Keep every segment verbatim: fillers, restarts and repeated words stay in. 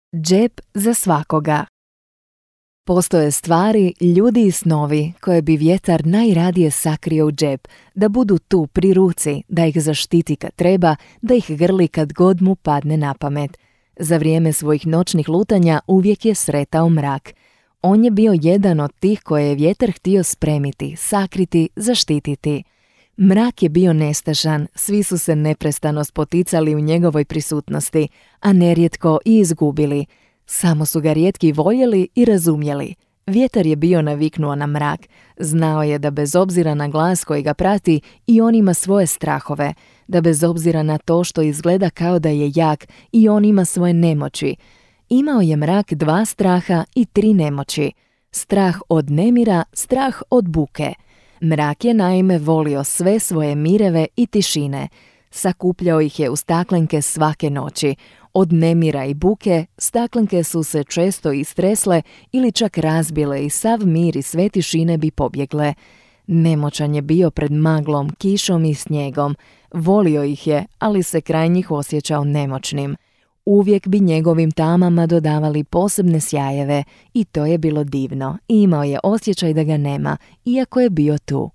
Džep za svakoga. Postoje stvari, ljudi i snovi koje bi vjetar najradije sakrio u džep, da budu tu pri ruci, da ih zaštiti kad treba, da ih grli kad god mu padne na pamet. Za vrijeme svojih noćnih lutanja uvijek je sretao mrak. On je bio jedan od tih koje je vjetar htio spremiti, sakriti, zaštititi. Mrak je bio nestašan, svi su se neprestano spoticali u njegovoj prisutnosti, a nerijetko i izgubili. Samo su ga rijetki voljeli i razumjeli. Vjetar je bio naviknuo na mrak. Znao je da bez obzira na glas koji ga prati i on ima svoje strahove, da bez obzira na to što izgleda kao da je jak i on ima svoje nemoći. Imao je mrak dva straha i tri nemoći. Strah od nemira, strah od buke. Mrak je naime volio sve svoje mireve i tišine. Sakupljao ih je u staklenke svake noći. Od nemira i buke staklenke su se često istresle ili čak razbile i sav mir i sve tišine bi pobjegle. Nemoćan je bio pred maglom, kišom i snijegom. Volio ih je, ali se kraj njih osjećao nemoćnim. Uvijek bi njegovim tamama dodavali posebne sjajeve i to je bilo divno. Imao je osjećaj da ga nema, iako je bio tu.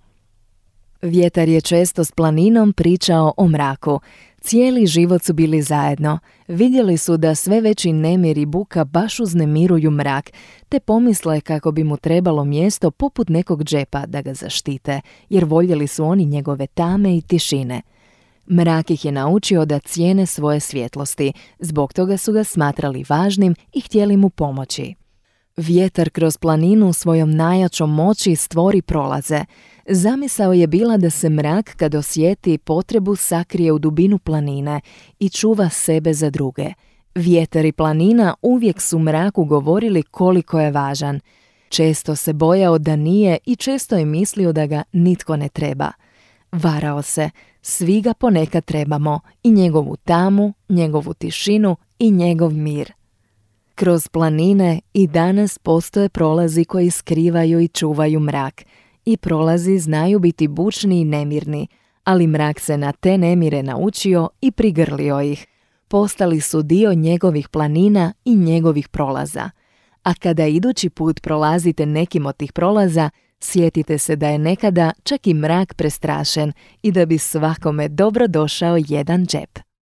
Vjetar je često s planinom pričao o mraku. Cijeli život su bili zajedno. Vidjeli su da sve veći nemir i buka baš uznemiruju mrak, te pomisle kako bi mu trebalo mjesto poput nekog džepa da ga zaštite, jer voljeli su oni njegove tame i tišine. Mrak ih je naučio da cijene svoje svjetlosti, zbog toga su ga smatrali važnim i htjeli mu pomoći. Vjetar kroz planinu svojom najjačom moći stvori prolaze. Zamisao je bila da se mrak kad osjeti potrebu sakrije u dubinu planine i čuva sebe za druge. Vjetar i planina uvijek su mraku govorili koliko je važan. Često se bojao da nije i često je mislio da ga nitko ne treba. Varao se, svi ga ponekad trebamo, i njegovu tamu, njegovu tišinu i njegov mir. Kroz planine i danas postoje prolazi koji skrivaju i čuvaju mrak. I prolazi znaju biti bučni i nemirni, ali mrak se na te nemire naučio i prigrlio ih. Postali su dio njegovih planina i njegovih prolaza. A kada idući put prolazite nekim od tih prolaza, sjetite se da je nekada čak i mrak prestrašen i da bi svakome dobro došao jedan džep.